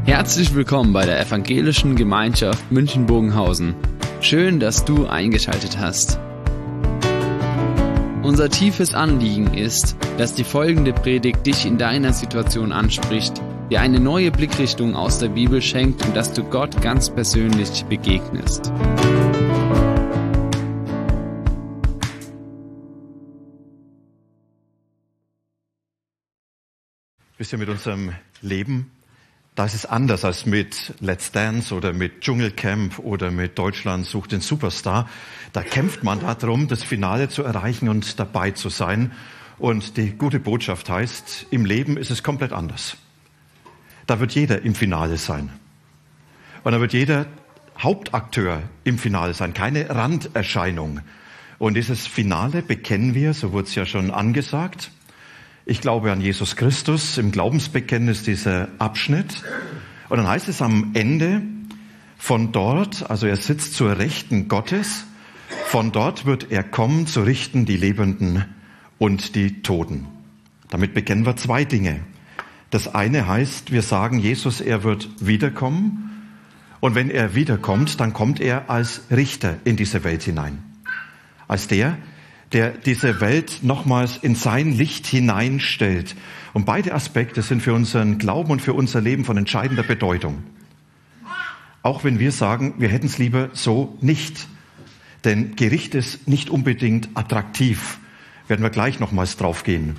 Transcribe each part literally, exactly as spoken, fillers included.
Herzlich willkommen bei der Evangelischen Gemeinschaft München-Bogenhausen. Schön, dass du eingeschaltet hast. Unser tiefes Anliegen ist, dass die folgende Predigt dich in deiner Situation anspricht, dir eine neue Blickrichtung aus der Bibel schenkt und dass du Gott ganz persönlich begegnest. Wisst ihr, mit unserem Leben, da ist es anders als mit Let's Dance oder mit Dschungelcamp oder mit Deutschland sucht den Superstar. Da kämpft man darum, das Finale zu erreichen und dabei zu sein. Und die gute Botschaft heißt, im Leben ist es komplett anders. Da wird jeder im Finale sein. Und da wird jeder Hauptakteur im Finale sein, keine Randerscheinung. Und dieses Finale bekennen wir, so wurde es ja schon angesagt. Ich glaube an Jesus Christus, im Glaubensbekenntnis dieser Abschnitt. Und dann heißt es am Ende, von dort, also er sitzt zur Rechten Gottes, von dort wird er kommen, zu richten die Lebenden und die Toten. Damit bekennen wir zwei Dinge. Das eine heißt, wir sagen Jesus, er wird wiederkommen. Und wenn er wiederkommt, dann kommt er als Richter in diese Welt hinein. Als der, der diese Welt nochmals in sein Licht hineinstellt. Und beide Aspekte sind für unseren Glauben und für unser Leben von entscheidender Bedeutung. Auch wenn wir sagen, wir hätten es lieber so nicht. Denn Gericht ist nicht unbedingt attraktiv. Werden wir gleich nochmals drauf gehen.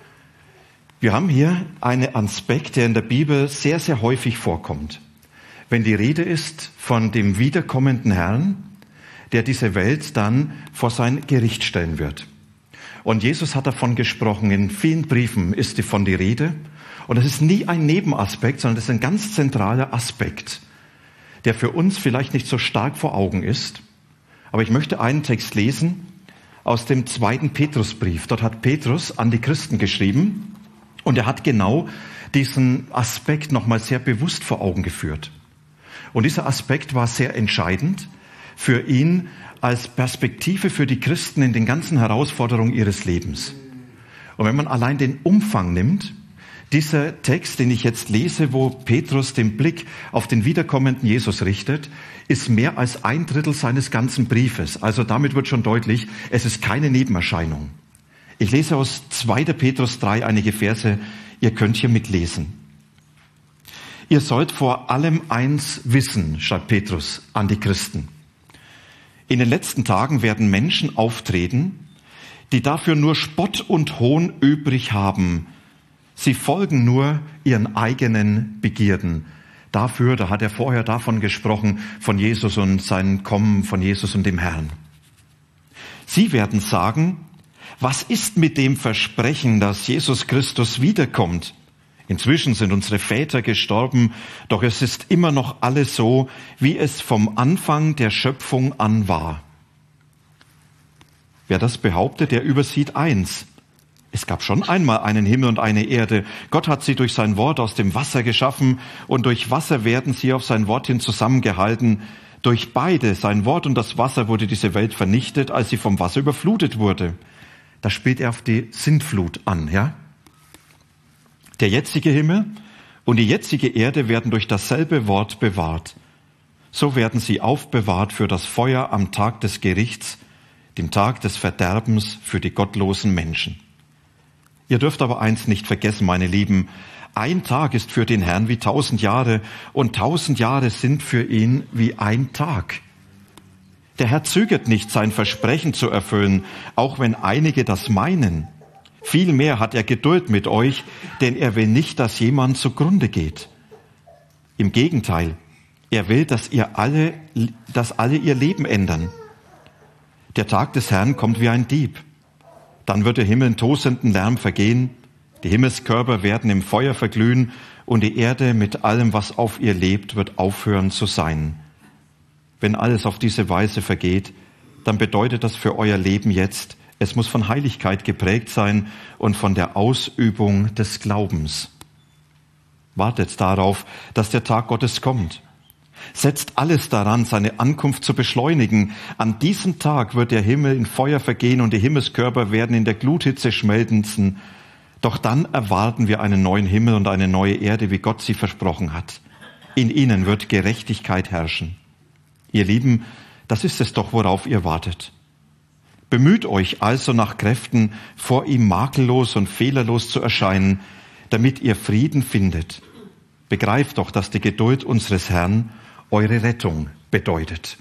Wir haben hier einen Aspekt, der in der Bibel sehr, sehr häufig vorkommt. Wenn die Rede ist von dem wiederkommenden Herrn, der diese Welt dann vor sein Gericht stellen wird. Und Jesus hat davon gesprochen, in vielen Briefen ist davon die Rede. Und es ist nie ein Nebenaspekt, sondern es ist ein ganz zentraler Aspekt, der für uns vielleicht nicht so stark vor Augen ist. Aber ich möchte einen Text lesen aus dem zweiten Petrusbrief. Dort hat Petrus an die Christen geschrieben und er hat genau diesen Aspekt nochmal sehr bewusst vor Augen geführt. Und dieser Aspekt war sehr entscheidend für ihn als Perspektive für die Christen in den ganzen Herausforderungen ihres Lebens. Und wenn man allein den Umfang nimmt, dieser Text, den ich jetzt lese, wo Petrus den Blick auf den wiederkommenden Jesus richtet, ist mehr als ein Drittel seines ganzen Briefes. Also damit wird schon deutlich, es ist keine Nebenerscheinung. Ich lese aus zweiter Petrus drei einige Verse, ihr könnt hier mitlesen. Ihr sollt vor allem eins wissen, schreibt Petrus an die Christen. In den letzten Tagen werden Menschen auftreten, die dafür nur Spott und Hohn übrig haben. Sie folgen nur ihren eigenen Begierden. Dafür, da hat er vorher davon gesprochen, von Jesus und sein Kommen, von Jesus und dem Herrn. Sie werden sagen, was ist mit dem Versprechen, dass Jesus Christus wiederkommt? Inzwischen sind unsere Väter gestorben, doch es ist immer noch alles so, wie es vom Anfang der Schöpfung an war. Wer das behauptet, der übersieht eins. Es gab schon einmal einen Himmel und eine Erde. Gott hat sie durch sein Wort aus dem Wasser geschaffen und durch Wasser werden sie auf sein Wort hin zusammengehalten. Durch beide, sein Wort und das Wasser, wurde diese Welt vernichtet, als sie vom Wasser überflutet wurde. Da spielt er auf die Sintflut an, ja? Der jetzige Himmel und die jetzige Erde werden durch dasselbe Wort bewahrt. So werden sie aufbewahrt für das Feuer am Tag des Gerichts, dem Tag des Verderbens für die gottlosen Menschen. Ihr dürft aber eins nicht vergessen, meine Lieben. Ein Tag ist für den Herrn wie tausend Jahre und tausend Jahre sind für ihn wie ein Tag. Der Herr zögert nicht, sein Versprechen zu erfüllen, auch wenn einige das meinen. Vielmehr hat er Geduld mit euch, denn er will nicht, dass jemand zugrunde geht. Im Gegenteil, er will, dass ihr alle, dass alle ihr Leben ändern. Der Tag des Herrn kommt wie ein Dieb. Dann wird der Himmel in tosenden Lärm vergehen, die Himmelskörper werden im Feuer verglühen und die Erde mit allem, was auf ihr lebt, wird aufhören zu sein. Wenn alles auf diese Weise vergeht, dann bedeutet das für euer Leben jetzt, es muss von Heiligkeit geprägt sein und von der Ausübung des Glaubens. Wartet darauf, dass der Tag Gottes kommt. Setzt alles daran, seine Ankunft zu beschleunigen. An diesem Tag wird der Himmel in Feuer vergehen und die Himmelskörper werden in der Gluthitze schmelzen. Doch dann erwarten wir einen neuen Himmel und eine neue Erde, wie Gott sie versprochen hat. In ihnen wird Gerechtigkeit herrschen. Ihr Lieben, das ist es doch, worauf ihr wartet. Bemüht euch also nach Kräften, vor ihm makellos und fehlerlos zu erscheinen, damit ihr Frieden findet. Begreift doch, dass die Geduld unseres Herrn eure Rettung bedeutet.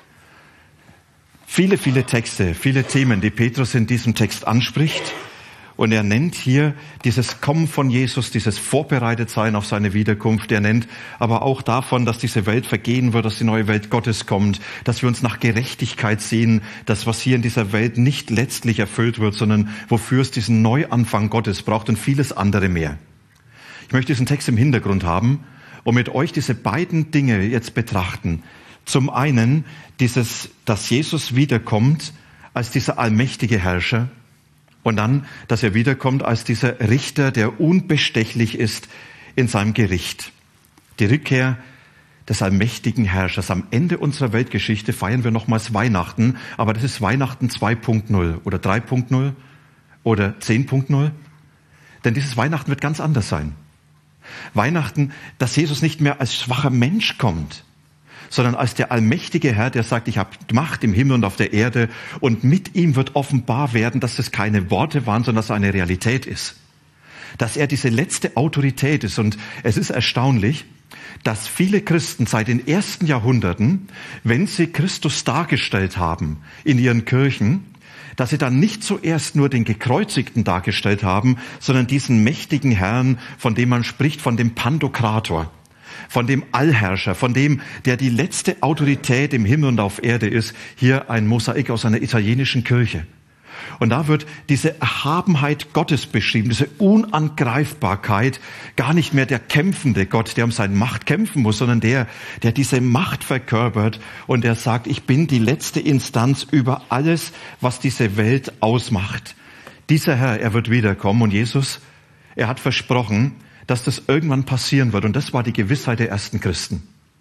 Viele, viele Texte, viele Themen, die Petrus in diesem Text anspricht. Und er nennt hier dieses Kommen von Jesus, dieses Vorbereitetsein auf seine Wiederkunft. Er nennt aber auch davon, dass diese Welt vergehen wird, dass die neue Welt Gottes kommt, dass wir uns nach Gerechtigkeit sehen, das, was hier in dieser Welt nicht letztlich erfüllt wird, sondern wofür es diesen Neuanfang Gottes braucht und vieles andere mehr. Ich möchte diesen Text im Hintergrund haben und mit euch diese beiden Dinge jetzt betrachten. Zum einen dieses, dass Jesus wiederkommt als dieser allmächtige Herrscher und dann, dass er wiederkommt als dieser Richter, der unbestechlich ist in seinem Gericht. Die Rückkehr des allmächtigen Herrschers. Am Ende unserer Weltgeschichte feiern wir nochmals Weihnachten, aber das ist Weihnachten zwei Punkt null oder drei Punkt null oder zehn Punkt null. Denn dieses Weihnachten wird ganz anders sein. Weihnachten, dass Jesus nicht mehr als schwacher Mensch kommt, sondern als der allmächtige Herr, der sagt, ich habe Macht im Himmel und auf der Erde, und mit ihm wird offenbar werden, dass es keine Worte waren, sondern dass es eine Realität ist. Dass er diese letzte Autorität ist. Und es ist erstaunlich, dass viele Christen seit den ersten Jahrhunderten, wenn sie Christus dargestellt haben in ihren Kirchen, dass sie dann nicht zuerst nur den Gekreuzigten dargestellt haben, sondern diesen mächtigen Herrn, von dem man spricht, von dem Pantokrator, von dem Allherrscher, von dem, der die letzte Autorität im Himmel und auf Erde ist. Hier ein Mosaik aus einer italienischen Kirche. Und da wird diese Erhabenheit Gottes beschrieben, diese Unangreifbarkeit, gar nicht mehr der kämpfende Gott, der um seine Macht kämpfen muss, sondern der, der diese Macht verkörpert und der sagt, ich bin die letzte Instanz über alles, was diese Welt ausmacht. Dieser Herr, er wird wiederkommen und Jesus, er hat versprochen, dass das irgendwann passieren wird. Und das war die Gewissheit der ersten Christen.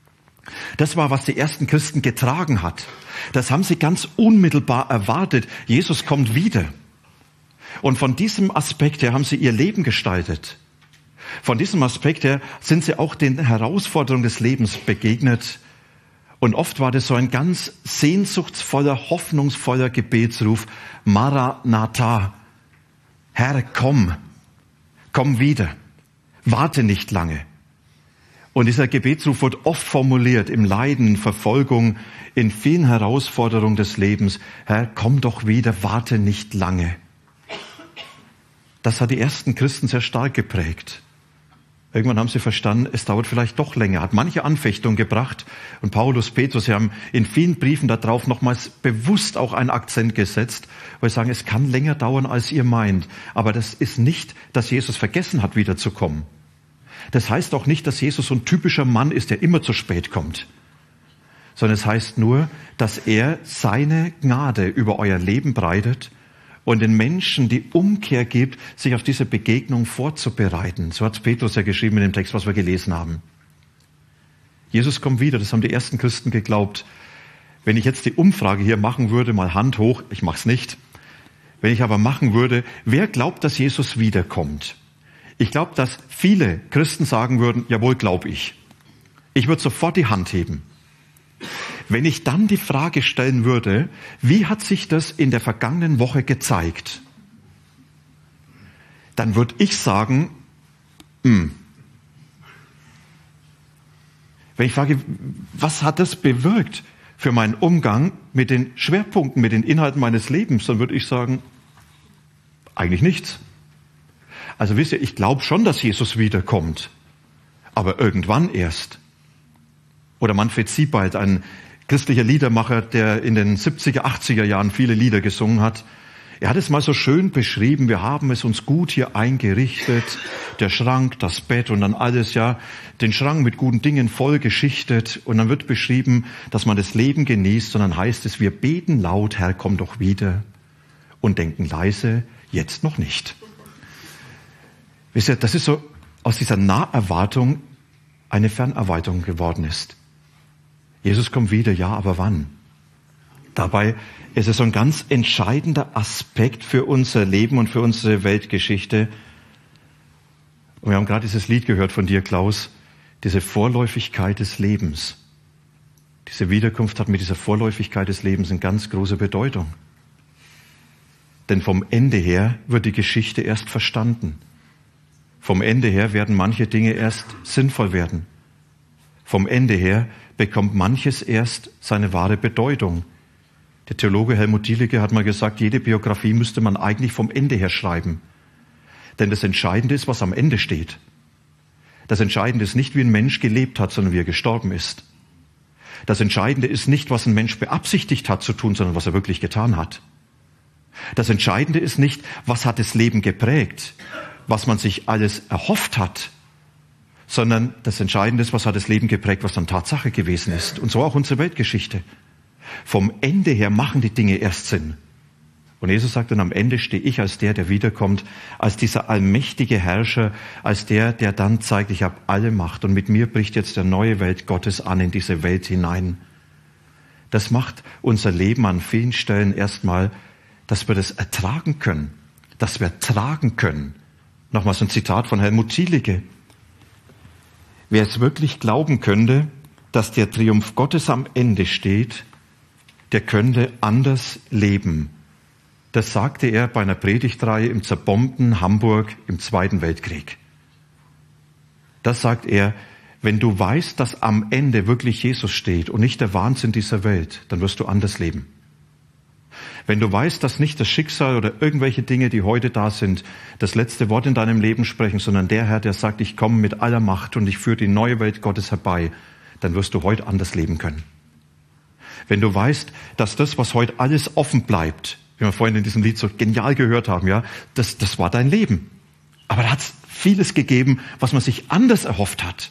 Das war, was die ersten Christen getragen hat. Das haben sie ganz unmittelbar erwartet. Jesus kommt wieder. Und von diesem Aspekt her haben sie ihr Leben gestaltet. Von diesem Aspekt her sind sie auch den Herausforderungen des Lebens begegnet. Und oft war das so ein ganz sehnsuchtsvoller, hoffnungsvoller Gebetsruf. Maranatha. Herr, komm. Komm wieder. Warte nicht lange. Und dieser Gebetsruf wird oft formuliert im Leiden, in Verfolgung, in vielen Herausforderungen des Lebens. Herr, komm doch wieder, warte nicht lange. Das hat die ersten Christen sehr stark geprägt. Irgendwann haben sie verstanden, es dauert vielleicht doch länger, hat manche Anfechtung gebracht. Und Paulus, Petrus, sie haben in vielen Briefen darauf nochmals bewusst auch einen Akzent gesetzt, weil sie sagen, es kann länger dauern, als ihr meint. Aber das ist nicht, dass Jesus vergessen hat, wiederzukommen. Das heißt auch nicht, dass Jesus so ein typischer Mann ist, der immer zu spät kommt. Sondern es heißt nur, dass er seine Gnade über euer Leben breitet und den Menschen die Umkehr gibt, sich auf diese Begegnung vorzubereiten. So hat Petrus ja geschrieben in dem Text, was wir gelesen haben. Jesus kommt wieder, das haben die ersten Christen geglaubt. Wenn ich jetzt die Umfrage hier machen würde, mal Hand hoch, ich mache es nicht. Wenn ich aber machen würde, wer glaubt, dass Jesus wiederkommt? Ich glaube, dass viele Christen sagen würden, jawohl, glaube ich. Ich würde sofort die Hand heben. Wenn ich dann die Frage stellen würde, wie hat sich das in der vergangenen Woche gezeigt? Dann würde ich sagen, mh. Wenn ich frage, was hat das bewirkt für meinen Umgang mit den Schwerpunkten, mit den Inhalten meines Lebens, dann würde ich sagen, eigentlich nichts. Also wisst ihr, ich glaube schon, dass Jesus wiederkommt, aber irgendwann erst. Oder Manfred Siebald, ein christlicher Liedermacher, der in den siebziger, achtziger Jahren viele Lieder gesungen hat. Er hat es mal so schön beschrieben, wir haben es uns gut hier eingerichtet, der Schrank, das Bett und dann alles, ja, den Schrank mit guten Dingen voll geschichtet. Und dann wird beschrieben, dass man das Leben genießt, und dann heißt es, wir beten laut, Herr, komm doch wieder, und denken leise, jetzt noch nicht. Wisst ihr, das ist so, aus dieser Naherwartung eine Fernerwartung geworden ist. Jesus kommt wieder, ja, aber wann? Dabei ist es so ein ganz entscheidender Aspekt für unser Leben und für unsere Weltgeschichte. Und wir haben gerade dieses Lied gehört von dir, Klaus. diese Vorläufigkeit des Lebens. Diese Wiederkunft hat mit dieser Vorläufigkeit des Lebens eine ganz große Bedeutung. Denn vom Ende her wird die Geschichte erst verstanden. Vom Ende her werden manche Dinge erst sinnvoll werden. Vom Ende her bekommt manches erst seine wahre Bedeutung. Der Theologe Helmut Thielicke hat mal gesagt, jede Biografie müsste man eigentlich vom Ende her schreiben. Denn das Entscheidende ist, was am Ende steht. Das Entscheidende ist nicht, wie ein Mensch gelebt hat, sondern wie er gestorben ist. Das Entscheidende ist nicht, was ein Mensch beabsichtigt hat zu tun, sondern was er wirklich getan hat. Das Entscheidende ist nicht, was hat das Leben geprägt, was man sich alles erhofft hat, sondern das Entscheidende ist, was hat das Leben geprägt, was dann Tatsache gewesen ist. Und so auch unsere Weltgeschichte. Vom Ende her machen die Dinge erst Sinn. Und Jesus sagt dann, am Ende stehe ich als der, der wiederkommt, als dieser allmächtige Herrscher, als der, der dann zeigt, ich habe alle Macht und mit mir bricht jetzt der neue Welt Gottes an in diese Welt hinein. Das macht unser Leben an vielen Stellen erstmal, dass wir das ertragen können, dass wir tragen können. Nochmals ein Zitat von Helmut Thielicke. Wer es wirklich glauben könnte, dass der Triumph Gottes am Ende steht, der könnte anders leben. Das sagte er bei einer Predigtreihe im zerbombten Hamburg im Zweiten Weltkrieg. Das sagt er, wenn du weißt, dass am Ende wirklich Jesus steht und nicht der Wahnsinn dieser Welt, dann wirst du anders leben. Wenn du weißt, dass nicht das Schicksal oder irgendwelche Dinge, die heute da sind, das letzte Wort in deinem Leben sprechen, sondern der Herr, der sagt, ich komme mit aller Macht und ich führe die neue Welt Gottes herbei, dann wirst du heute anders leben können. Wenn du weißt, dass das, was heute alles offen bleibt, wie wir vorhin in diesem Lied so genial gehört haben, ja, das, das war dein Leben. Aber da hat es vieles gegeben, was man sich anders erhofft hat.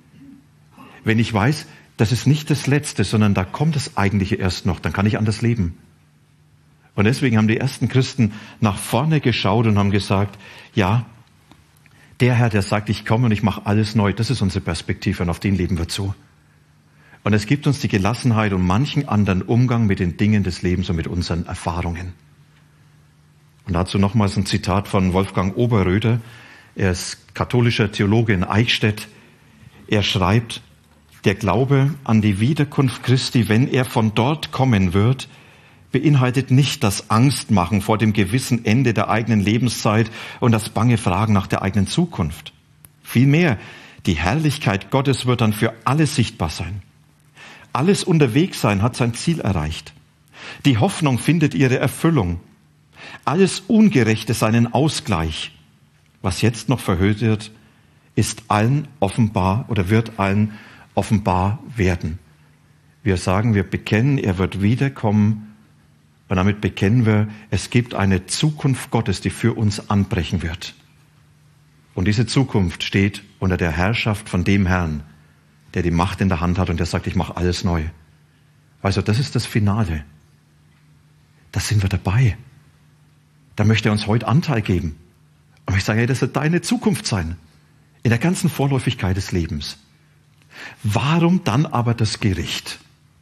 Wenn ich weiß, das ist nicht das Letzte, sondern da kommt das Eigentliche erst noch, dann kann ich anders leben. Und deswegen haben die ersten Christen nach vorne geschaut und haben gesagt, ja, der Herr, der sagt, ich komme und ich mache alles neu, das ist unsere Perspektive und auf den leben wir zu. Und es gibt uns die Gelassenheit und manchen anderen Umgang mit den Dingen des Lebens und mit unseren Erfahrungen. Und dazu nochmals ein Zitat von Wolfgang Oberröder. Er ist katholischer Theologe in Eichstätt. Er schreibt, der Glaube an die Wiederkunft Christi, wenn er von dort kommen wird, beinhaltet nicht das Angstmachen vor dem gewissen Ende der eigenen Lebenszeit und das bange Fragen nach der eigenen Zukunft. Vielmehr, die Herrlichkeit Gottes wird dann für alle sichtbar sein. Alles Unterwegssein hat sein Ziel erreicht. Die Hoffnung findet ihre Erfüllung. Alles Ungerechte seinen Ausgleich. Was jetzt noch verhüllt wird, ist allen offenbar oder wird allen offenbar werden. Wir sagen, wir bekennen, er wird wiederkommen. Und damit bekennen wir, es gibt eine Zukunft Gottes, die für uns anbrechen wird. Und diese Zukunft steht unter der Herrschaft von dem Herrn, der die Macht in der Hand hat und der sagt, ich mache alles neu. Also das ist das Finale. Da sind wir dabei. Da möchte er uns heute Anteil geben. Und ich sage, hey, das wird deine Zukunft sein. In der ganzen Vorläufigkeit des Lebens. Warum dann aber das Gericht?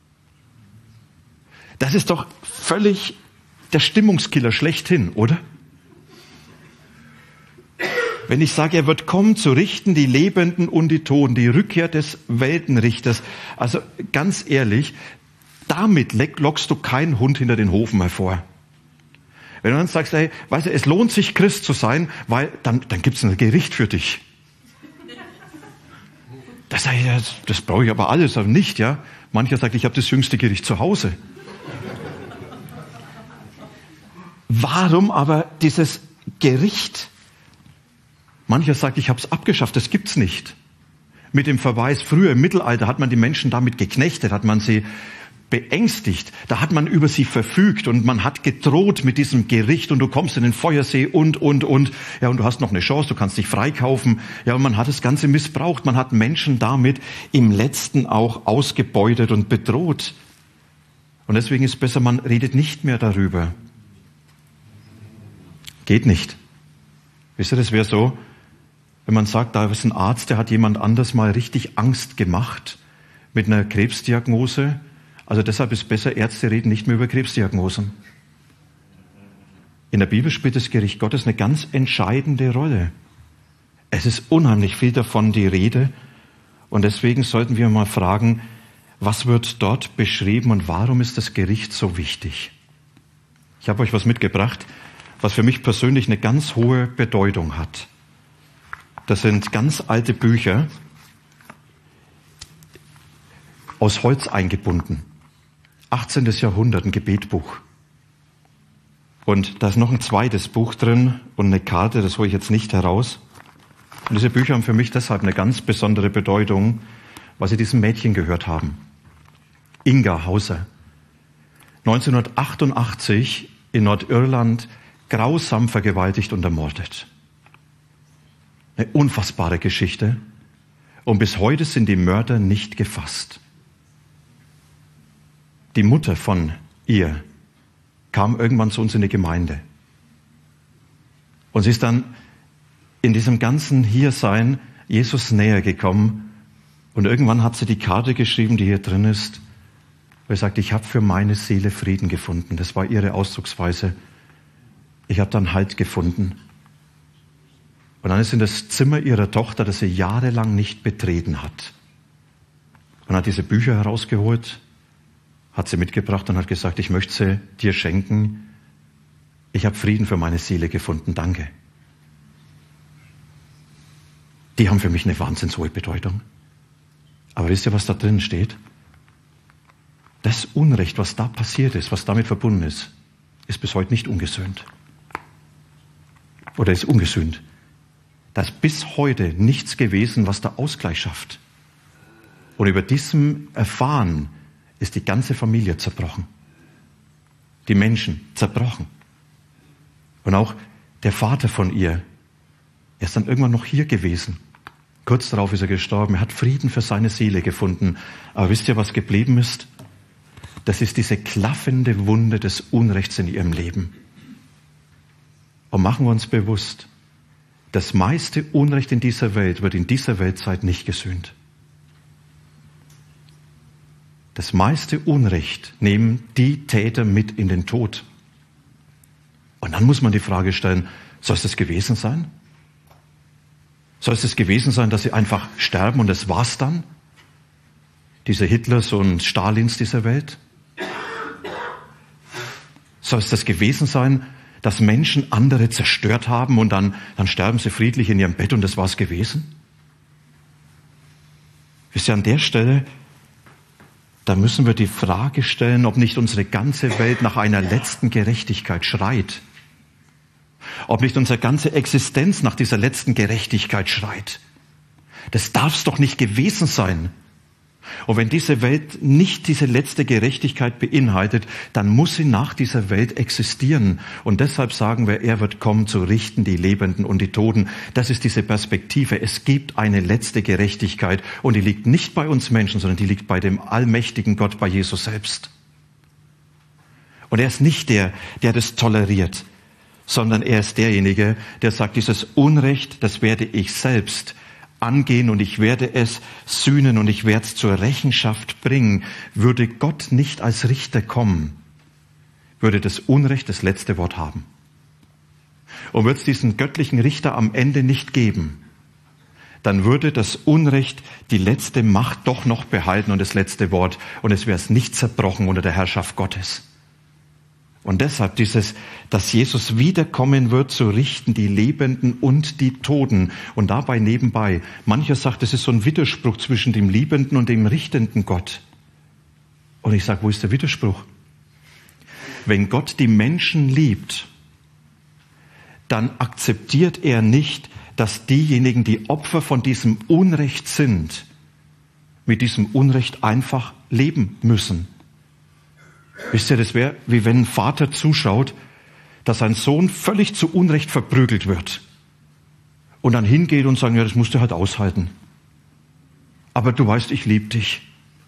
Das ist doch völlig der Stimmungskiller schlechthin, oder? Wenn ich sage, er wird kommen zu richten die Lebenden und die Toten, die Rückkehr des Weltenrichters. Also ganz ehrlich, damit lockst du keinen Hund hinter den Hofen hervor. Wenn du dann sagst, hey, weißt du, es lohnt sich Christ zu sein, weil dann, dann gibt es ein Gericht für dich. Das, sage ich, das, das brauche ich aber alles, aber nicht, ja. Mancher sagt, ich habe das jüngste Gericht zu Hause. Warum aber dieses Gericht? Mancher sagt, ich habe es abgeschafft, das gibt's nicht. Mit dem Verweis, früher im Mittelalter hat man die Menschen damit geknechtet, hat man sie beängstigt, da hat man über sie verfügt und man hat gedroht mit diesem Gericht und du kommst in den Feuersee und, und, und. Ja, und du hast noch eine Chance, du kannst dich freikaufen. Ja, und man hat das Ganze missbraucht, man hat Menschen damit im Letzten auch ausgebeutet und bedroht. Und deswegen ist es besser, man redet nicht mehr darüber. Geht nicht. Wisst ihr, das wäre so, wenn man sagt, da ist ein Arzt, der hat jemand anders mal richtig Angst gemacht mit einer Krebsdiagnose. Also deshalb ist besser, Ärzte reden nicht mehr über Krebsdiagnosen. In der Bibel spielt das Gericht Gottes eine ganz entscheidende Rolle. Es ist unheimlich viel davon die Rede. Und deswegen sollten wir mal fragen, was wird dort beschrieben und warum ist das Gericht so wichtig? Ich habe euch was mitgebracht, was für mich persönlich eine ganz hohe Bedeutung hat. Das sind ganz alte Bücher, aus Holz eingebunden. achtzehntes Jahrhundert, ein Gebetbuch. Und da ist noch ein zweites Buch drin und eine Karte, das hole ich jetzt nicht heraus. Und diese Bücher haben für mich deshalb eine ganz besondere Bedeutung, weil sie diesem Mädchen gehört haben. Inga Hauser. neunzehnhundertachtundachtzig in Nordirland grausam vergewaltigt und ermordet. Eine unfassbare Geschichte. Und bis heute sind die Mörder nicht gefasst. Die Mutter von ihr kam irgendwann zu uns in die Gemeinde. Und sie ist dann in diesem ganzen Hiersein Jesus näher gekommen. Und irgendwann hat sie die Karte geschrieben, die hier drin ist, wo sie sagt, ich habe für meine Seele Frieden gefunden. Das war ihre Ausdrucksweise. Ich habe dann Halt gefunden. Und dann ist sie in das Zimmer ihrer Tochter, das sie jahrelang nicht betreten hat. Und hat diese Bücher herausgeholt, hat sie mitgebracht und hat gesagt, ich möchte sie dir schenken. Ich habe Frieden für meine Seele gefunden, danke. Die haben für mich eine wahnsinnig hohe Bedeutung. Aber wisst ihr, was da drin steht? Das Unrecht, was da passiert ist, was damit verbunden ist, ist bis heute nicht ungesühnt. Oder ist ungesühnt. Da ist bis heute nichts gewesen, was da Ausgleich schafft. Und über diesem Erfahren ist die ganze Familie zerbrochen. Die Menschen zerbrochen. Und auch der Vater von ihr, er ist dann irgendwann noch hier gewesen. Kurz darauf ist er gestorben. Er hat Frieden für seine Seele gefunden. Aber wisst ihr, was geblieben ist? Das ist diese klaffende Wunde des Unrechts in ihrem Leben. Und machen wir uns bewusst, das meiste Unrecht in dieser Welt wird in dieser Weltzeit nicht gesühnt. Das meiste Unrecht nehmen die Täter mit in den Tod. Und dann muss man die Frage stellen, soll es das gewesen sein? Soll es das gewesen sein, dass sie einfach sterben und das war's dann? Diese Hitlers und Stalins dieser Welt? Soll es das gewesen sein, dass Menschen andere zerstört haben und dann, dann sterben sie friedlich in ihrem Bett und das war's gewesen? Wisst ihr, an der Stelle, da müssen wir die Frage stellen, ob nicht unsere ganze Welt nach einer letzten Gerechtigkeit schreit. Ob nicht unsere ganze Existenz nach dieser letzten Gerechtigkeit schreit. Das darf's doch nicht gewesen sein. Und wenn diese Welt nicht diese letzte Gerechtigkeit beinhaltet, dann muss sie nach dieser Welt existieren. Und deshalb sagen wir, er wird kommen zu richten die Lebenden und die Toten. Das ist diese Perspektive. Es gibt eine letzte Gerechtigkeit und die liegt nicht bei uns Menschen, sondern die liegt bei dem allmächtigen Gott, bei Jesus selbst. Und er ist nicht der, der das toleriert, sondern er ist derjenige, der sagt, dieses Unrecht, das werde ich selbst angehen und ich werde es sühnen und ich werde es zur Rechenschaft bringen. Würde Gott nicht als Richter kommen, würde das Unrecht das letzte Wort haben. Und würde es diesen göttlichen Richter am Ende nicht geben, dann würde das Unrecht die letzte Macht doch noch behalten und das letzte Wort und es wäre es nicht zerbrochen unter der Herrschaft Gottes. Und deshalb dieses, dass Jesus wiederkommen wird, zu richten die Lebenden und die Toten. Und dabei nebenbei, mancher sagt, es ist so ein Widerspruch zwischen dem liebenden und dem richtenden Gott. Und ich sage, wo ist der Widerspruch? Wenn Gott die Menschen liebt, dann akzeptiert er nicht, dass diejenigen, die Opfer von diesem Unrecht sind, mit diesem Unrecht einfach leben müssen. Wisst ihr, das wäre, wie wenn ein Vater zuschaut, dass sein Sohn völlig zu Unrecht verprügelt wird. Und dann hingeht und sagt, ja, das musst du halt aushalten. Aber du weißt, ich liebe dich.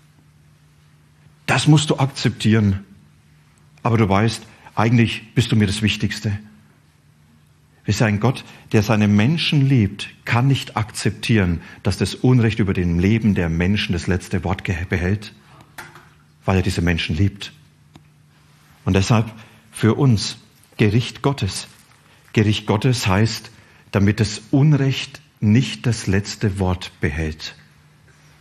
Das musst du akzeptieren. Aber du weißt, eigentlich bist du mir das Wichtigste. Wisst ihr, ein Gott, der seine Menschen liebt, kann nicht akzeptieren, dass das Unrecht über dem Leben der Menschen das letzte Wort behält, weil er diese Menschen liebt. Und deshalb für uns Gericht Gottes. Gericht Gottes heißt, damit das Unrecht nicht das letzte Wort behält.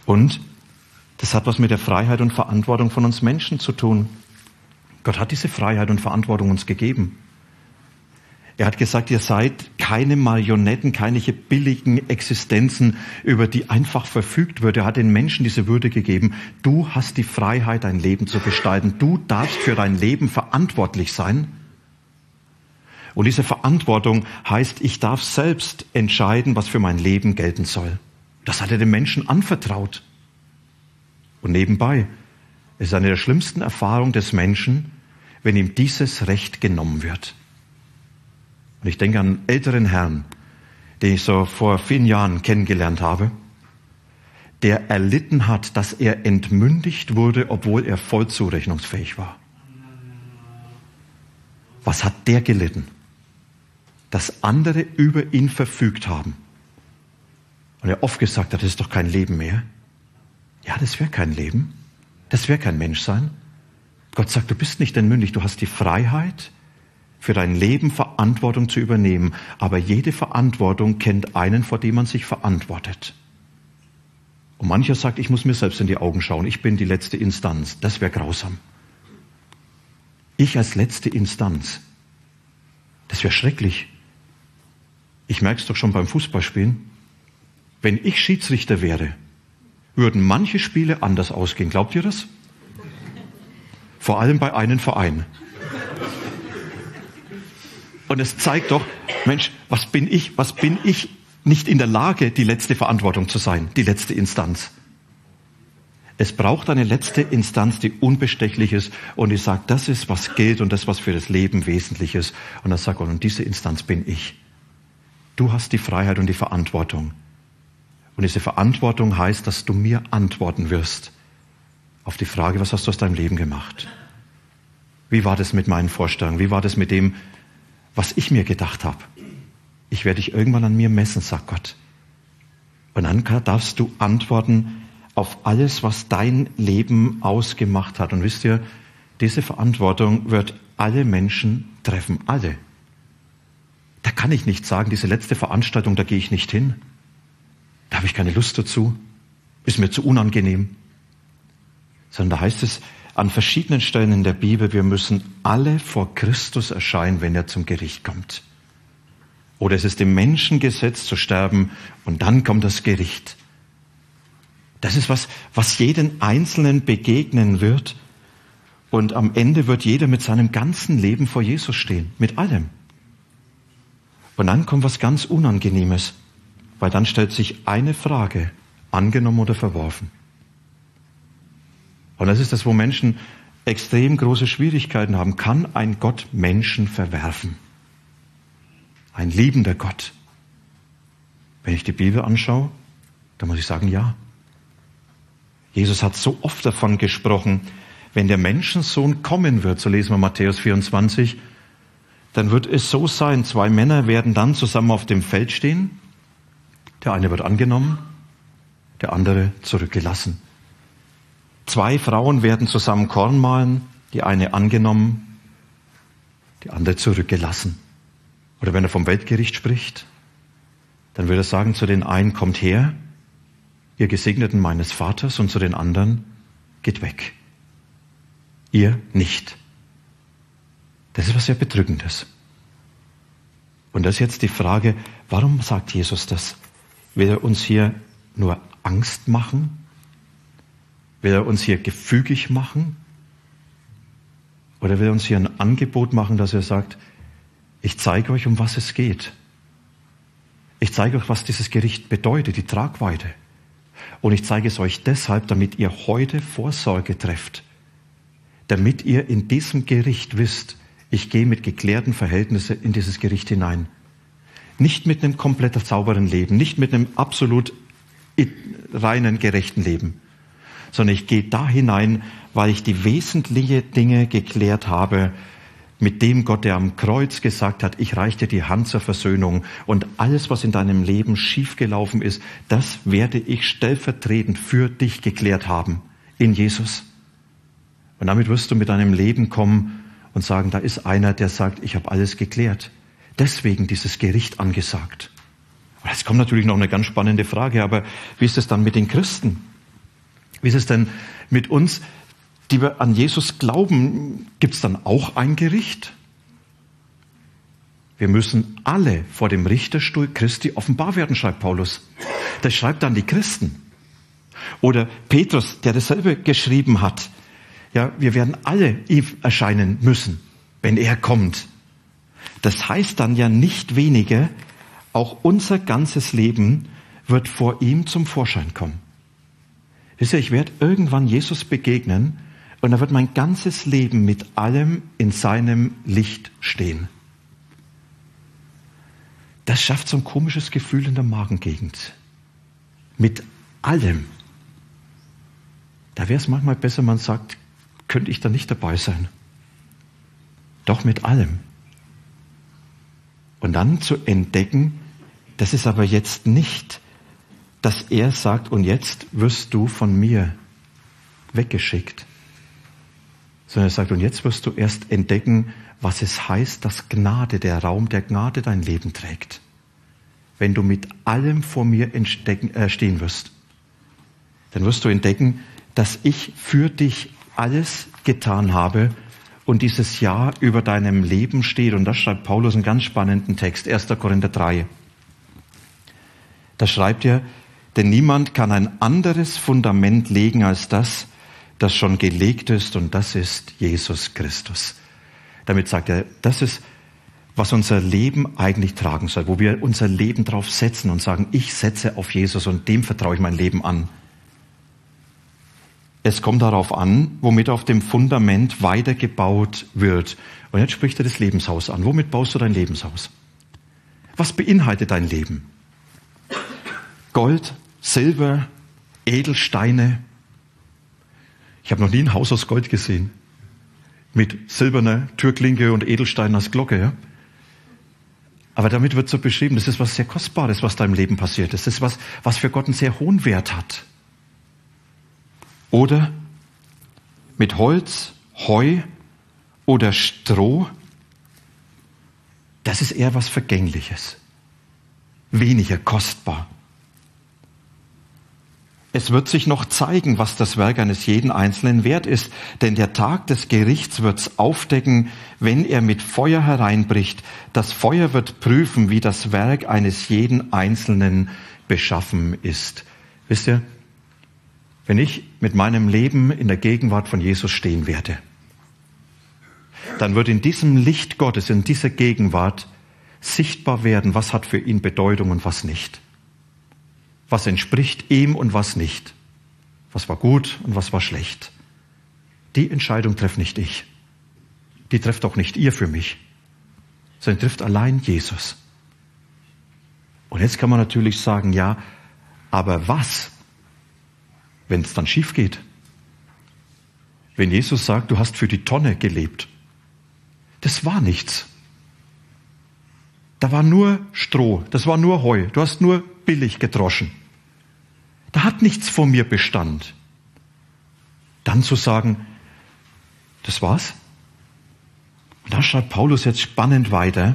Und das hat was mit der Freiheit und Verantwortung von uns Menschen zu tun. Gott hat diese Freiheit und Verantwortung uns gegeben. Er hat gesagt, ihr seid keine Marionetten, keine billigen Existenzen, über die einfach verfügt wird. Er hat den Menschen diese Würde gegeben. Du hast die Freiheit, dein Leben zu gestalten. Du darfst für dein Leben verantwortlich sein. Und diese Verantwortung heißt, ich darf selbst entscheiden, was für mein Leben gelten soll. Das hat er den Menschen anvertraut. Und nebenbei ist eine der schlimmsten Erfahrungen des Menschen, wenn ihm dieses Recht genommen wird. Und ich denke an einen älteren Herrn, den ich so vor vielen Jahren kennengelernt habe, der erlitten hat, dass er entmündigt wurde, obwohl er voll zurechnungsfähig war. Was hat der gelitten? Dass andere über ihn verfügt haben. Und er oft gesagt hat, das ist doch kein Leben mehr. Ja, das wäre kein Leben. Das wäre kein Menschsein. Gott sagt, du bist nicht entmündigt, du hast die Freiheit, für dein Leben Verantwortung zu übernehmen. Aber jede Verantwortung kennt einen, vor dem man sich verantwortet. Und mancher sagt, ich muss mir selbst in die Augen schauen. Ich bin die letzte Instanz. Das wäre grausam. Ich als letzte Instanz. Das wäre schrecklich. Ich merke es doch schon beim Fußballspielen. Wenn ich Schiedsrichter wäre, würden manche Spiele anders ausgehen. Glaubt ihr das? Vor allem bei einem Verein. Und es zeigt doch, Mensch, was bin ich, was bin ich nicht in der Lage, die letzte Verantwortung zu sein, die letzte Instanz. Es braucht eine letzte Instanz, die unbestechlich ist und die sagt, das ist, was gilt und das, was für das Leben wesentlich ist. Und dann sagt Gott, und diese Instanz bin ich. Du hast die Freiheit und die Verantwortung. Und diese Verantwortung heißt, dass du mir antworten wirst auf die Frage, was hast du aus deinem Leben gemacht? Wie war das mit meinen Vorstellungen? Wie war das mit dem, was ich mir gedacht habe? Ich werde dich irgendwann an mir messen, sagt Gott. Und dann darfst du antworten auf alles, was dein Leben ausgemacht hat. Und wisst ihr, diese Verantwortung wird alle Menschen treffen, alle. Da kann ich nicht sagen, diese letzte Veranstaltung, da gehe ich nicht hin. Da habe ich keine Lust dazu. Ist mir zu unangenehm. Sondern da heißt es an verschiedenen Stellen in der Bibel, wir müssen alle vor Christus erscheinen, wenn er zum Gericht kommt. Oder es ist dem Menschen gesetzt zu sterben und dann kommt das Gericht. Das ist was, was jeden Einzelnen begegnen wird. Und am Ende wird jeder mit seinem ganzen Leben vor Jesus stehen. Mit allem. Und dann kommt was ganz Unangenehmes. Weil dann stellt sich eine Frage, angenommen oder verworfen. Und das ist das, wo Menschen extrem große Schwierigkeiten haben. Kann ein Gott Menschen verwerfen? Ein liebender Gott. Wenn ich die Bibel anschaue, dann muss ich sagen, ja. Jesus hat so oft davon gesprochen, wenn der Menschensohn kommen wird, so lesen wir Matthäus vierundzwanzig, dann wird es so sein, zwei Männer werden dann zusammen auf dem Feld stehen, der eine wird angenommen, der andere zurückgelassen. Zwei Frauen werden zusammen Korn mahlen, die eine angenommen, die andere zurückgelassen. Oder wenn er vom Weltgericht spricht, dann würde er sagen, zu den einen kommt her, ihr Gesegneten meines Vaters, und zu den anderen geht weg. Ihr nicht. Das ist was sehr Bedrückendes. Und das ist jetzt die Frage, warum sagt Jesus das? Will er uns hier nur Angst machen? Will er uns hier gefügig machen? Oder will er uns hier ein Angebot machen, dass er sagt, ich zeige euch, um was es geht. Ich zeige euch, was dieses Gericht bedeutet, die Tragweite. Und ich zeige es euch deshalb, damit ihr heute Vorsorge trefft. Damit ihr in diesem Gericht wisst, ich gehe mit geklärten Verhältnissen in dieses Gericht hinein. Nicht mit einem komplett sauberen Leben, nicht mit einem absolut reinen, gerechten Leben, sondern ich gehe da hinein, weil ich die wesentlichen Dinge geklärt habe, mit dem Gott, der am Kreuz gesagt hat, ich reiche dir die Hand zur Versöhnung und alles, was in deinem Leben schiefgelaufen ist, das werde ich stellvertretend für dich geklärt haben in Jesus. Und damit wirst du mit deinem Leben kommen und sagen, da ist einer, der sagt, ich habe alles geklärt. Deswegen dieses Gericht angesagt. Und jetzt kommt natürlich noch eine ganz spannende Frage, aber wie ist es dann mit den Christen? Wie ist es denn mit uns, die wir an Jesus glauben? Gibt es dann auch ein Gericht? Wir müssen alle vor dem Richterstuhl Christi offenbar werden, schreibt Paulus. Das schreibt dann die Christen. Oder Petrus, der dasselbe geschrieben hat. Ja, wir werden alle ihm erscheinen müssen, wenn er kommt. Das heißt dann ja nicht weniger, auch unser ganzes Leben wird vor ihm zum Vorschein kommen. Wisst ihr, ich werde irgendwann Jesus begegnen und da wird mein ganzes Leben mit allem in seinem Licht stehen. Das schafft so ein komisches Gefühl in der Magengegend. Mit allem. Da wäre es manchmal besser, man sagt, könnte ich da nicht dabei sein. Doch mit allem. Und dann zu entdecken, das ist aber jetzt nicht, dass er sagt, und jetzt wirst du von mir weggeschickt. Sondern er sagt, und jetzt wirst du erst entdecken, was es heißt, dass Gnade, der Raum der Gnade dein Leben trägt. Wenn du mit allem vor mir entdecken, äh, stehen wirst, dann wirst du entdecken, dass ich für dich alles getan habe und dieses Ja über deinem Leben steht. Und das schreibt Paulus einen ganz spannenden Text, erster Korinther drei. Da schreibt er, denn niemand kann ein anderes Fundament legen als das, das schon gelegt ist, und das ist Jesus Christus. Damit sagt er, das ist, was unser Leben eigentlich tragen soll, wo wir unser Leben drauf setzen und sagen, ich setze auf Jesus und dem vertraue ich mein Leben an. Es kommt darauf an, womit auf dem Fundament weitergebaut wird. Und jetzt spricht er das Lebenshaus an. Womit baust du dein Lebenshaus? Was beinhaltet dein Leben? Gold, Silber, Edelsteine. Ich habe noch nie ein Haus aus Gold gesehen. Mit silberner Türklinke und Edelsteinen als Glocke. Ja? Aber damit wird so beschrieben, das ist was sehr Kostbares, was da im Leben passiert ist. Das ist was, was für Gott einen sehr hohen Wert hat. Oder mit Holz, Heu oder Stroh. Das ist eher was Vergängliches. Weniger kostbar. Es wird sich noch zeigen, was das Werk eines jeden Einzelnen wert ist, denn der Tag des Gerichts wird's aufdecken, wenn er mit Feuer hereinbricht. Das Feuer wird prüfen, wie das Werk eines jeden Einzelnen beschaffen ist. Wisst ihr, wenn ich mit meinem Leben in der Gegenwart von Jesus stehen werde, dann wird in diesem Licht Gottes, in dieser Gegenwart sichtbar werden, was hat für ihn Bedeutung und was nicht. Was entspricht ihm und was nicht. Was war gut und was war schlecht. Die Entscheidung trefft nicht ich. Die trifft auch nicht ihr für mich. Sondern trifft allein Jesus. Und jetzt kann man natürlich sagen, ja, aber was, wenn es dann schief geht? Wenn Jesus sagt, du hast für die Tonne gelebt. Das war nichts. Da war nur Stroh, das war nur Heu, du hast nur billig gedroschen. Da hat nichts von mir Bestand. Dann zu sagen, das war's. Und da schreibt Paulus jetzt spannend weiter,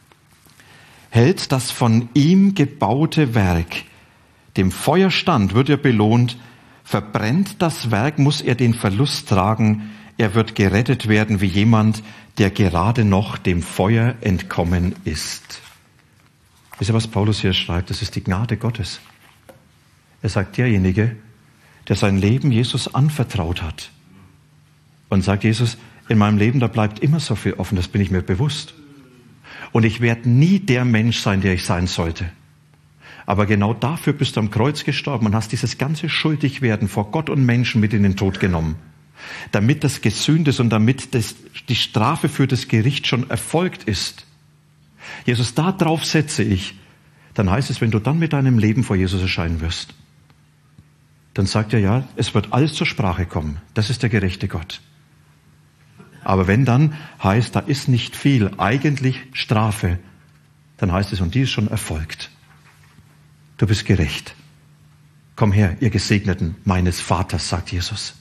hält das von ihm gebaute Werk, dem Feuer stand, wird er belohnt, verbrennt das Werk, muss er den Verlust tragen, er wird gerettet werden wie jemand, der gerade noch dem Feuer entkommen ist. Wisst ihr, was Paulus hier schreibt? Das ist die Gnade Gottes. Er sagt, derjenige, der sein Leben Jesus anvertraut hat und sagt, Jesus, in meinem Leben, da bleibt immer so viel offen, das bin ich mir bewusst. Und ich werde nie der Mensch sein, der ich sein sollte. Aber genau dafür bist du am Kreuz gestorben und hast dieses ganze Schuldigwerden vor Gott und Menschen mit in den Tod genommen. Damit das gesühnt ist und damit das, die Strafe für das Gericht schon erfolgt ist. Jesus, da drauf setze ich. Dann heißt es, wenn du dann mit deinem Leben vor Jesus erscheinen wirst, dann sagt er, ja, es wird alles zur Sprache kommen. Das ist der gerechte Gott. Aber wenn dann heißt, da ist nicht viel, eigentlich Strafe, dann heißt es, und die ist schon erfolgt. Du bist gerecht. Komm her, ihr Gesegneten meines Vaters, sagt Jesus.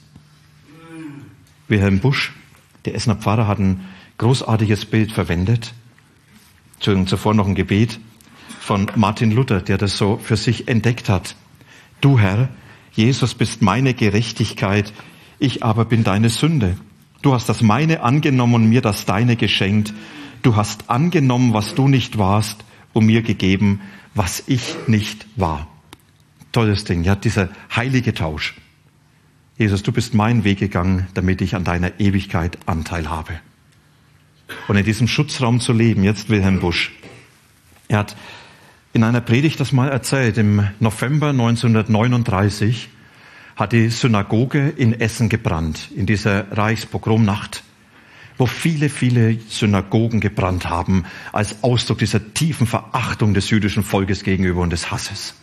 Wilhelm Busch, der Essener Pfarrer, hat ein großartiges Bild verwendet. Zuvor noch ein Gebet von Martin Luther, der das so für sich entdeckt hat. Du Herr, Jesus bist meine Gerechtigkeit, ich aber bin deine Sünde. Du hast das meine angenommen und mir das deine geschenkt. Du hast angenommen, was du nicht warst, und mir gegeben, was ich nicht war. Tolles Ding, ja, dieser heilige Tausch. Jesus, du bist meinen Weg gegangen, damit ich an deiner Ewigkeit Anteil habe. Und in diesem Schutzraum zu leben, jetzt Wilhelm Busch. Er hat in einer Predigt das mal erzählt, im November neunzehnhundertneununddreißig hat die Synagoge in Essen gebrannt, in dieser Reichspogromnacht, wo viele, viele Synagogen gebrannt haben, als Ausdruck dieser tiefen Verachtung des jüdischen Volkes gegenüber und des Hasses.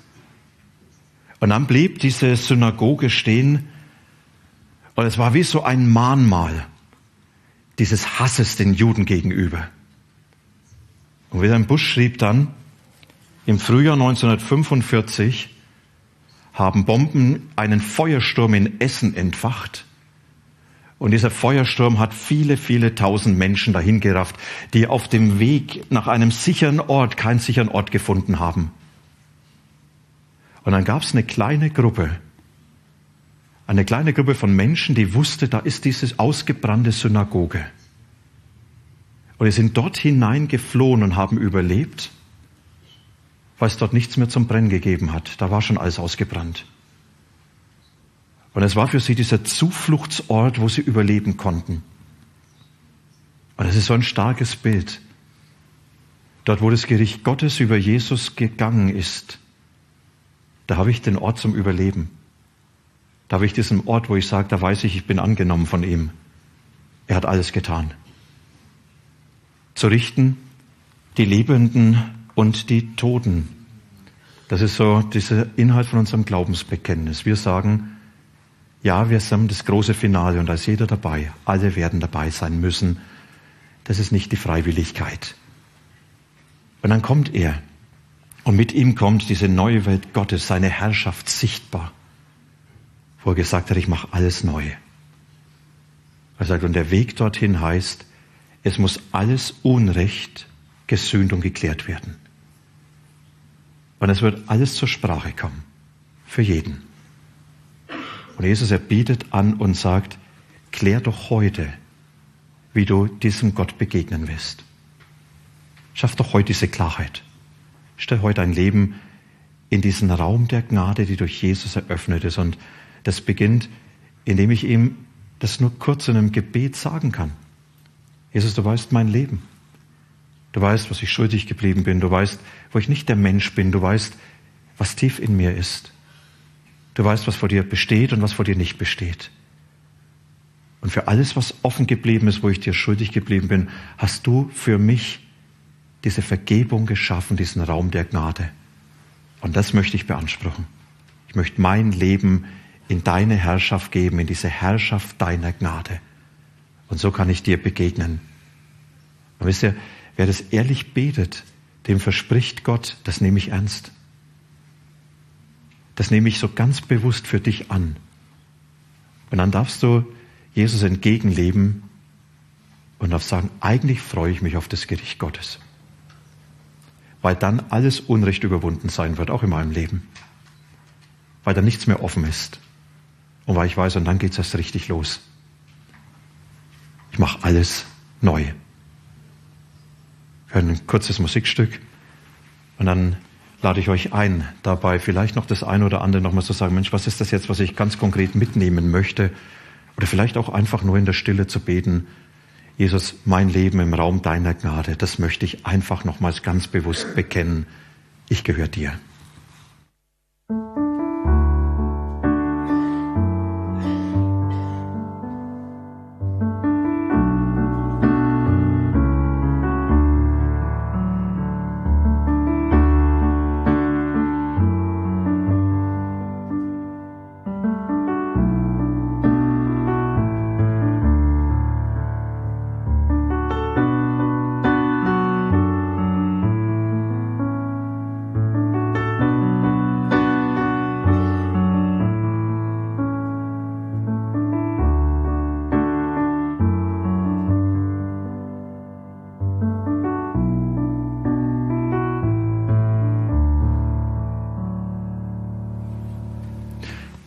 Und dann blieb diese Synagoge stehen, und es war wie so ein Mahnmal dieses Hasses den Juden gegenüber. Und Wilhelm Busch schrieb dann, im Frühjahr neunzehnhundertfünfundvierzig haben Bomben einen Feuersturm in Essen entfacht. Und dieser Feuersturm hat viele, viele tausend Menschen dahingerafft, die auf dem Weg nach einem sicheren Ort keinen sicheren Ort gefunden haben. Und dann gab es eine kleine Gruppe, eine kleine Gruppe von Menschen, die wusste, da ist diese ausgebrannte Synagoge. Und die sind dort hinein geflohen und haben überlebt, weil es dort nichts mehr zum Brennen gegeben hat. Da war schon alles ausgebrannt. Und es war für sie dieser Zufluchtsort, wo sie überleben konnten. Und es ist so ein starkes Bild. Dort, wo das Gericht Gottes über Jesus gegangen ist, da habe ich den Ort zum Überleben. Da habe ich diesen Ort, wo ich sage, da weiß ich, ich bin angenommen von ihm. Er hat alles getan. Zu richten die Lebenden und die Toten. Das ist so dieser Inhalt von unserem Glaubensbekenntnis. Wir sagen, ja, wir sind das große Finale und da ist jeder dabei. Alle werden dabei sein müssen. Das ist nicht die Freiwilligkeit. Und dann kommt er. Und mit ihm kommt diese neue Welt Gottes, seine Herrschaft sichtbar. Wo er gesagt hat, ich mache alles neu. Er sagt, und der Weg dorthin heißt, es muss alles Unrecht gesühnt und geklärt werden. Und es wird alles zur Sprache kommen. Für jeden. Und Jesus, er bietet an und sagt, klär doch heute, wie du diesem Gott begegnen wirst. Schaff doch heute diese Klarheit. Stell heute ein Leben in diesen Raum der Gnade, die durch Jesus eröffnet ist. Und das beginnt, indem ich ihm das nur kurz in einem Gebet sagen kann. Jesus, du weißt mein Leben. Du weißt, was ich schuldig geblieben bin. Du weißt, wo ich nicht der Mensch bin. Du weißt, was tief in mir ist. Du weißt, was vor dir besteht und was vor dir nicht besteht. Und für alles, was offen geblieben ist, wo ich dir schuldig geblieben bin, hast du für mich diese Vergebung geschaffen, diesen Raum der Gnade. Und das möchte ich beanspruchen. Ich möchte mein Leben in deine Herrschaft geben, in diese Herrschaft deiner Gnade. Und so kann ich dir begegnen. Und wisst ihr, wer das ehrlich betet, dem verspricht Gott, das nehme ich ernst. Das nehme ich so ganz bewusst für dich an. Und dann darfst du Jesus entgegenleben und darfst sagen, eigentlich freue ich mich auf das Gericht Gottes. Weil dann alles Unrecht überwunden sein wird, auch in meinem Leben. Weil dann nichts mehr offen ist. Und weil ich weiß, und dann geht es erst richtig los. Ich mache alles neu. Wir hören ein kurzes Musikstück und dann lade ich euch ein, dabei vielleicht noch das eine oder andere nochmal zu sagen, Mensch, was ist das jetzt, was ich ganz konkret mitnehmen möchte? Oder vielleicht auch einfach nur in der Stille zu beten, Jesus, mein Leben im Raum deiner Gnade, das möchte ich einfach nochmals ganz bewusst bekennen. Ich gehöre dir.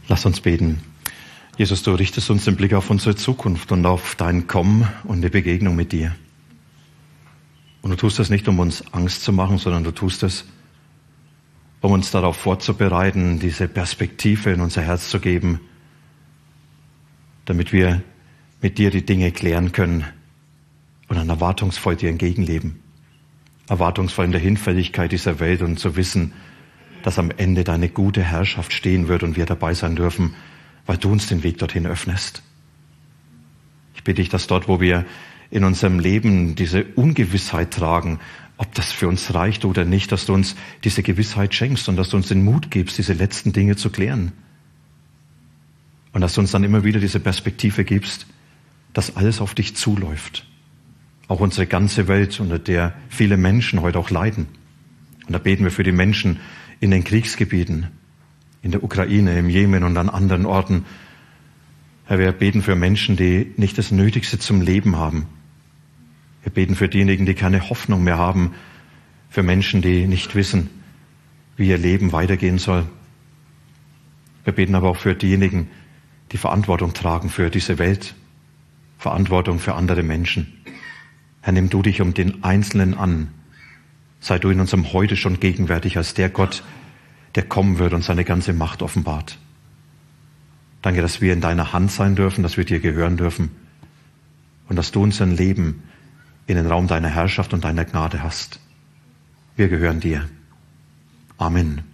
Lass uns beten. Jesus, du richtest uns den Blick auf unsere Zukunft und auf dein Kommen und die Begegnung mit dir. Und du tust das nicht, um uns Angst zu machen, sondern du tust es, um uns darauf vorzubereiten, diese Perspektive in unser Herz zu geben, damit wir mit dir die Dinge klären können und dann erwartungsvoll dir entgegenleben. Erwartungsvoll in der Hinfälligkeit dieser Welt und zu wissen, dass am Ende deine gute Herrschaft stehen wird und wir dabei sein dürfen, weil du uns den Weg dorthin öffnest. Ich bitte dich, dass dort, wo wir in unserem Leben diese Ungewissheit tragen, ob das für uns reicht oder nicht, dass du uns diese Gewissheit schenkst und dass du uns den Mut gibst, diese letzten Dinge zu klären. Und dass du uns dann immer wieder diese Perspektive gibst, dass alles auf dich zuläuft. Auch unsere ganze Welt, unter der viele Menschen heute auch leiden. Und da beten wir für die Menschen in den Kriegsgebieten, in der Ukraine, im Jemen und an anderen Orten. Herr, wir beten für Menschen, die nicht das Nötigste zum Leben haben. Wir beten für diejenigen, die keine Hoffnung mehr haben, für Menschen, die nicht wissen, wie ihr Leben weitergehen soll. Wir beten aber auch für diejenigen, die Verantwortung tragen für diese Welt, Verantwortung für andere Menschen. Herr, nimm du dich um den Einzelnen an. Sei du in unserem Heute schon gegenwärtig als der Gott, der kommen wird und seine ganze Macht offenbart. Danke, dass wir in deiner Hand sein dürfen, dass wir dir gehören dürfen und dass du unser Leben in den Raum deiner Herrschaft und deiner Gnade hast. Wir gehören dir. Amen.